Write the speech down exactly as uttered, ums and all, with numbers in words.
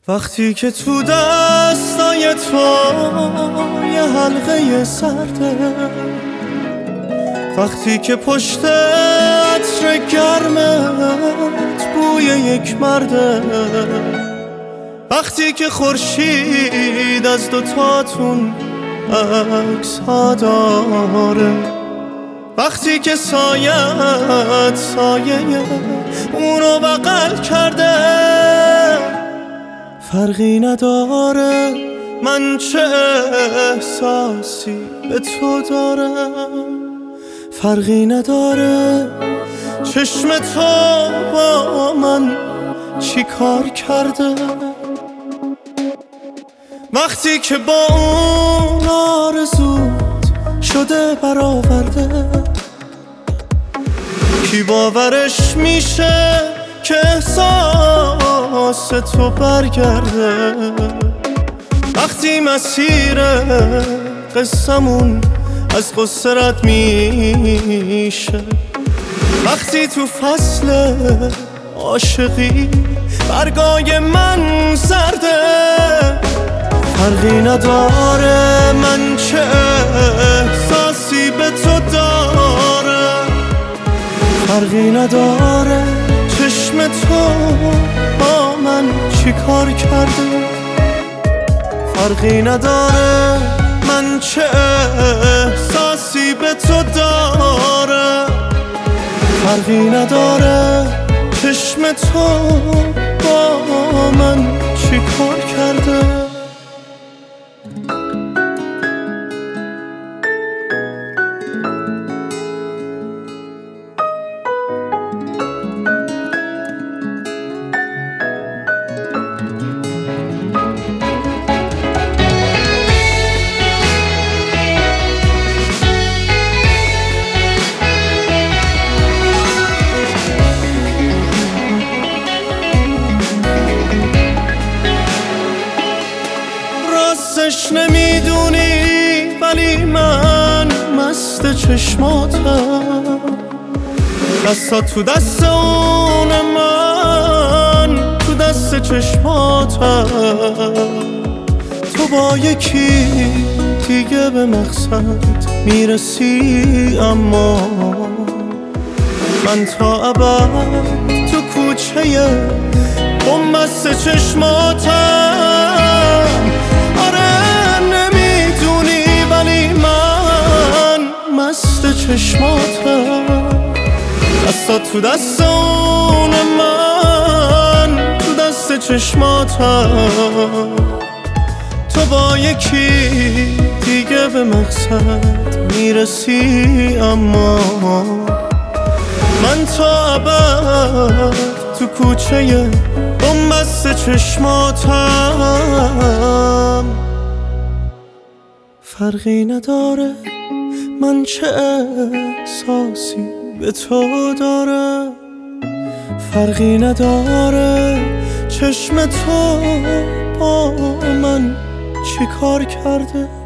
وقتی که تو دستای تو یه حلقه سرده، وقتی که پشت عطر گرمت بوی یک مرده، وقتی که خورشید از دوتاتون عکس ها داره، وقتی که سایت سایه اونو بغل کرده، فرقی نداره من چه احساسی به تو دارم، فرقی نداره چشم تو با من چی کار کرده. وقتی که با اون آرزوت شده برآورده، کی باورش میشه که احساس تو برگرده. وقتی مسیر قصمون از قصه رد میشه، وقتی تو فصل عاشقی برگای من سرده، فرقی نداره من چه احساسی به تو دارم، فرقی نداره چشم تو با من چی کار کرده، فرقی نداره من چه احساسی به تو دارم، فرقی نداره چشم تو با من چی کار کرده. راستش نمیدونی ولی من مست چشماتم، دستا تو دست اون من تو دست چشماتم، تو با یکی دیگه به مقصد میرسی اما من تا ابد تو کوچه بنبست چشماتم. چشماتم دستا تو دست اون من تو دست چشماتم، تو با یکی دیگه به مقصد میرسی اما من تا ابد تو کوچه بنبست چشماتم. فرقی نداره من چه احساسی به تو دارم، فرقی نداره چشم تو با من چی کار کرده.